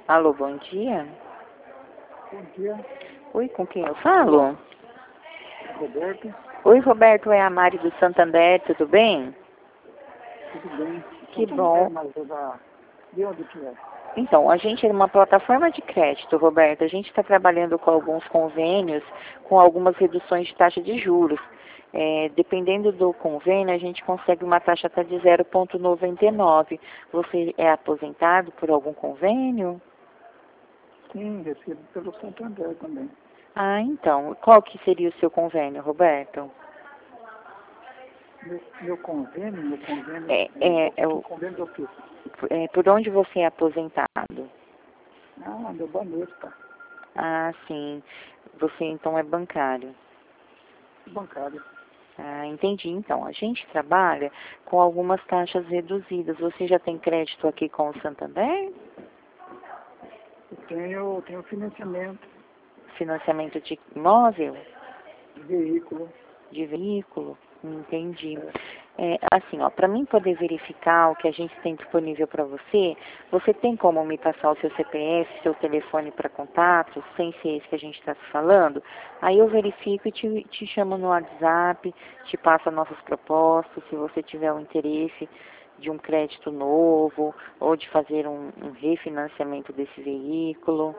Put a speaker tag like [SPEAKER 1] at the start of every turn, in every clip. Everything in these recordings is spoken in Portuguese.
[SPEAKER 1] Alô, bom dia.
[SPEAKER 2] Bom dia,
[SPEAKER 1] Oi, com quem eu falo?
[SPEAKER 2] Roberto.
[SPEAKER 1] Oi, Roberto, é a Mari do Santander, tudo bem?
[SPEAKER 2] Tudo bem?
[SPEAKER 1] Que
[SPEAKER 2] Santander,
[SPEAKER 1] bom.
[SPEAKER 2] mas é da... De onde que é?
[SPEAKER 1] Então, a gente é uma plataforma de crédito, Roberto. A gente está trabalhando com alguns convênios, com algumas reduções de taxa de juros. Dependendo do convênio, a gente consegue uma taxa até de 0,99. Você é aposentado por algum convênio?
[SPEAKER 2] Sim, recebo pelo Santander também.
[SPEAKER 1] Ah, então. Qual que seria o seu convênio, Roberto?
[SPEAKER 2] Meu convênio,
[SPEAKER 1] É, é, é,
[SPEAKER 2] que
[SPEAKER 1] o-
[SPEAKER 2] convênio do quê?
[SPEAKER 1] por onde você é aposentado?
[SPEAKER 2] Ah, meu Banespa,
[SPEAKER 1] Ah, sim. Você então é bancário.
[SPEAKER 2] bancário.
[SPEAKER 1] Ah, entendi. Então, a gente trabalha com algumas taxas reduzidas. Você já tem crédito aqui com o Santander?
[SPEAKER 2] Tenho financiamento
[SPEAKER 1] Financiamento de imóvel?
[SPEAKER 2] de veículo.
[SPEAKER 1] De veículo? Entendi.
[SPEAKER 2] É,
[SPEAKER 1] Assim, ó, para mim poder verificar o que a gente tem disponível para você, você tem como me passar o seu CPF, seu telefone para contato, sem ser esse que a gente está se falando? Aí eu verifico e te chamo no WhatsApp, te passo as nossas propostas, se você tiver o interesse de um crédito novo ou de fazer um refinanciamento desse veículo.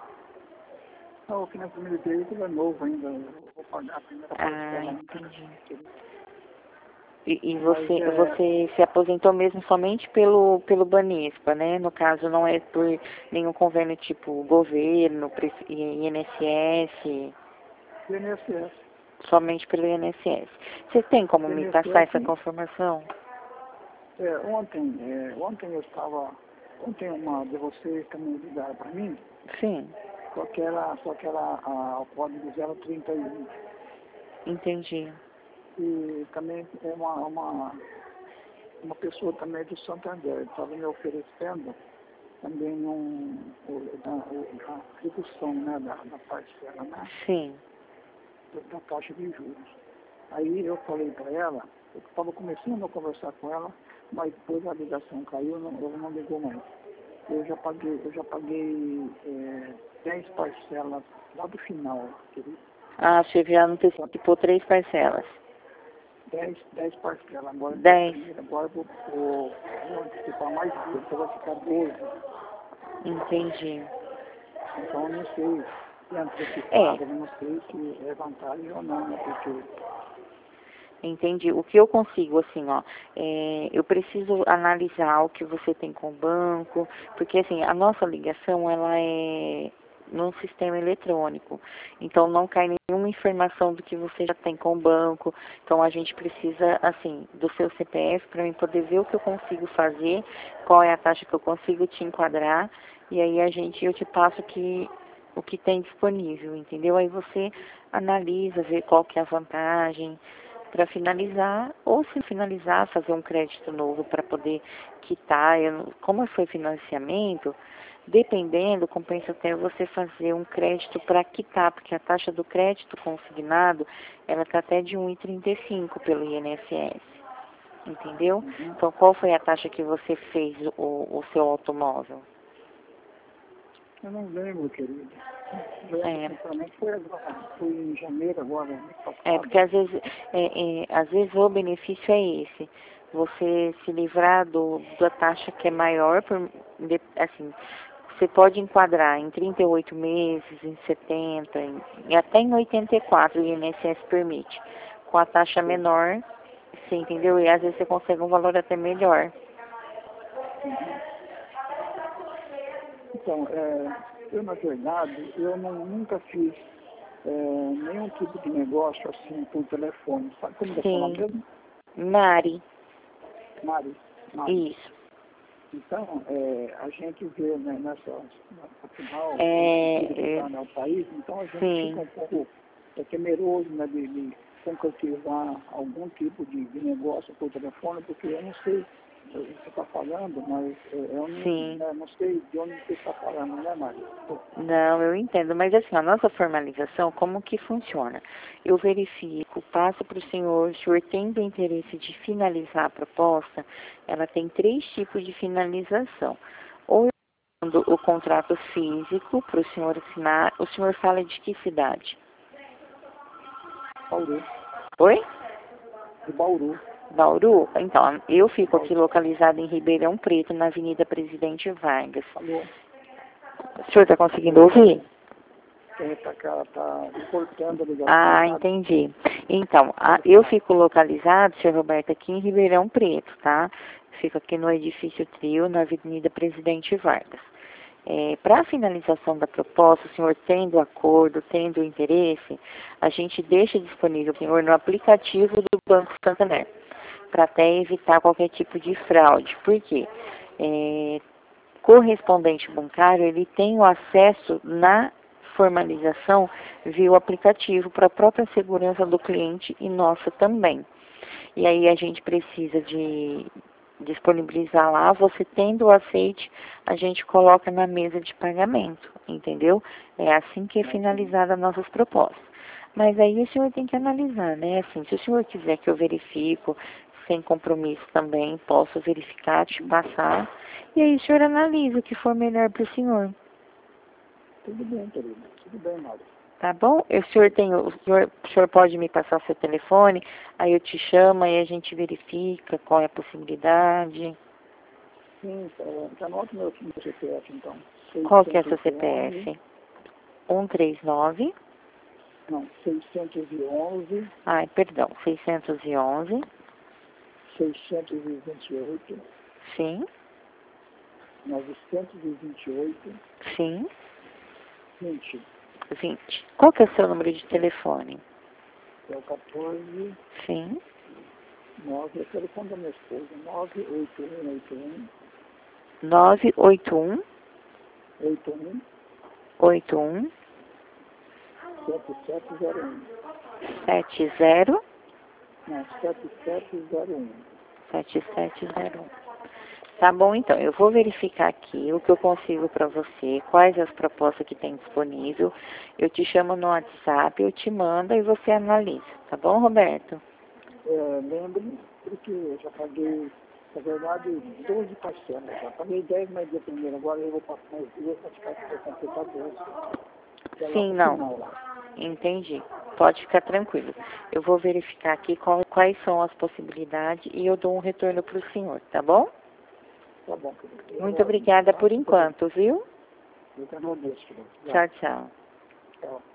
[SPEAKER 2] o financiamento de veículo é novo ainda. Eu vou pagar a primeira
[SPEAKER 1] Ah,
[SPEAKER 2] parcela ainda.
[SPEAKER 1] entendi. E
[SPEAKER 2] Mas
[SPEAKER 1] você se aposentou mesmo somente pelo Banespa, né? No caso, não é por nenhum convênio tipo governo, INSS,
[SPEAKER 2] INSS.
[SPEAKER 1] somente pelo INSS. Você tem como me passar essa
[SPEAKER 2] INSS,
[SPEAKER 1] confirmação?
[SPEAKER 2] ontem uma de vocês também ligaram para mim.
[SPEAKER 1] Sim,
[SPEAKER 2] O código 031.
[SPEAKER 1] entendi.
[SPEAKER 2] E também é uma pessoa também do Santander, estava me oferecendo também a redução, né, da parcela, né,
[SPEAKER 1] Sim.
[SPEAKER 2] da taxa de juros. Aí eu falei para ela, eu estava começando a conversar com ela, mas depois a ligação caiu, ela não ligou mais. Eu já paguei 10 parcelas lá do final, querido.
[SPEAKER 1] Ah, você já antecipou 3 parcelas.
[SPEAKER 2] 10 parcelas. Agora,
[SPEAKER 1] 10,
[SPEAKER 2] agora vou antecipar mais 2, então vai ficar 12.
[SPEAKER 1] entendi.
[SPEAKER 2] Então, eu não sei se é
[SPEAKER 1] É,
[SPEAKER 2] antecipado, eu não sei se é vantagem ou não, né? Porque,
[SPEAKER 1] entendi. O que eu consigo, assim, ó, eu preciso analisar o que você tem com o banco, porque, assim, a nossa ligação, ela é num sistema eletrônico, então não cai nenhuma informação do que você já tem com o banco, então a gente precisa, assim, do seu CPF para mim poder ver o que eu consigo fazer, qual é a taxa que eu consigo te enquadrar, e aí eu te passo o que tem disponível, entendeu? Aí você analisa, vê qual que é a vantagem, para finalizar, ou se finalizar, fazer um crédito novo para poder quitar. Como foi financiamento, dependendo, compensa até você fazer um crédito para quitar, porque a taxa do crédito consignado, ela está até de 1,35 pelo INSS, entendeu? Então, qual foi a taxa que você fez o seu automóvel?
[SPEAKER 2] eu não lembro, querido. Lembro,
[SPEAKER 1] É,
[SPEAKER 2] sinceramente, foi agora, foi em janeiro agora, mês
[SPEAKER 1] porque
[SPEAKER 2] passado.
[SPEAKER 1] às vezes o benefício é esse, você se livrar da taxa que é maior, assim, você pode enquadrar em 38 meses, em 70, e até em 84 o INSS permite. Com a taxa menor, você entendeu? E às vezes você consegue um valor até melhor.
[SPEAKER 2] Então, eu, na verdade, nunca fiz nenhum tipo de negócio assim por telefone. Sabe como eu falar
[SPEAKER 1] Sim,
[SPEAKER 2] mesmo?
[SPEAKER 1] Mari,
[SPEAKER 2] Mari, Mari.
[SPEAKER 1] isso.
[SPEAKER 2] Então, a gente vê, né, afinal, a gente
[SPEAKER 1] É,
[SPEAKER 2] queria mudar, né, o país, então a gente fica
[SPEAKER 1] sim.
[SPEAKER 2] um pouco temeroso, né, de concretizar algum tipo de negócio por telefone, porque eu não sei o que você está falando, mas eu não,
[SPEAKER 1] Sim,
[SPEAKER 2] né, não sei de onde você está falando, né, Mário?
[SPEAKER 1] não, eu entendo, mas assim, a nossa formalização, como que funciona? Eu verifico, passo para o senhor tem interesse de finalizar a proposta, ela tem 3 tipos de finalização. Ou o contrato físico para o senhor assinar. O senhor fala de que cidade?
[SPEAKER 2] Bauru.
[SPEAKER 1] Oi?
[SPEAKER 2] De Bauru.
[SPEAKER 1] Bauru? Então, eu fico aqui localizada em Ribeirão Preto, na Avenida Presidente Vargas.
[SPEAKER 2] Alô?
[SPEAKER 1] O senhor está conseguindo ouvir?
[SPEAKER 2] Tá cortando a ligação.
[SPEAKER 1] Ah, entendi. Então, eu fico localizado, senhor Roberto, aqui em Ribeirão Preto, tá? Fico aqui no edifício Trio, na Avenida Presidente Vargas. Para a finalização da proposta, o senhor tendo acordo, tendo interesse, a gente deixa disponível o senhor no aplicativo do Banco Santander, para até evitar qualquer tipo de fraude. Por quê? Correspondente bancário, ele tem o acesso na formalização via o aplicativo para a própria segurança do cliente e nossa também. E aí a gente precisa de disponibilizar lá, você tendo o aceite, a gente coloca na mesa de pagamento, entendeu? É assim que é finalizada as nossas propostas. Mas aí o senhor tem que analisar, né? Assim, se o senhor quiser que eu verifico, sem compromisso também, posso verificar, te passar, e aí o senhor analisa o que for melhor para o senhor.
[SPEAKER 2] Tudo bem, querida. Tudo bem, Mauro.
[SPEAKER 1] Tá bom? O senhor pode me passar seu telefone, aí eu te chamo, aí a gente verifica qual é a possibilidade.
[SPEAKER 2] Sim, anota meu CPF, então.
[SPEAKER 1] Qual que é seu CPF? 139?
[SPEAKER 2] Não, 611.
[SPEAKER 1] Ai, perdão, 611.
[SPEAKER 2] 628.
[SPEAKER 1] Sim.
[SPEAKER 2] 928.
[SPEAKER 1] Sim.
[SPEAKER 2] 20.
[SPEAKER 1] 20. Qual que é o seu número de telefone?
[SPEAKER 2] É o 14.
[SPEAKER 1] Sim.
[SPEAKER 2] 9, é o telefone da minha esposa. 98181.
[SPEAKER 1] 981
[SPEAKER 2] 81
[SPEAKER 1] 81
[SPEAKER 2] 7701.
[SPEAKER 1] 70
[SPEAKER 2] Não, 7701.
[SPEAKER 1] 7701. Tá bom, então, eu vou verificar aqui o que eu consigo para você, quais as propostas que tem disponível. Eu te chamo no WhatsApp, eu te mando e você analisa. Tá bom, Roberto?
[SPEAKER 2] Lembre, porque eu já paguei, na verdade, 12 parcelas. Já paguei 10 mais dia primeiro, agora eu vou passar mais 2 para completar 12.
[SPEAKER 1] Sim, não. Entendi. Pode ficar tranquilo. Eu vou verificar aqui quais são as possibilidades e eu dou um retorno para o senhor, tá bom?
[SPEAKER 2] Tá bom.
[SPEAKER 1] Muito obrigada por enquanto, viu?
[SPEAKER 2] Eu te agradeço, querido.
[SPEAKER 1] Tchau, tchau.
[SPEAKER 2] Tchau.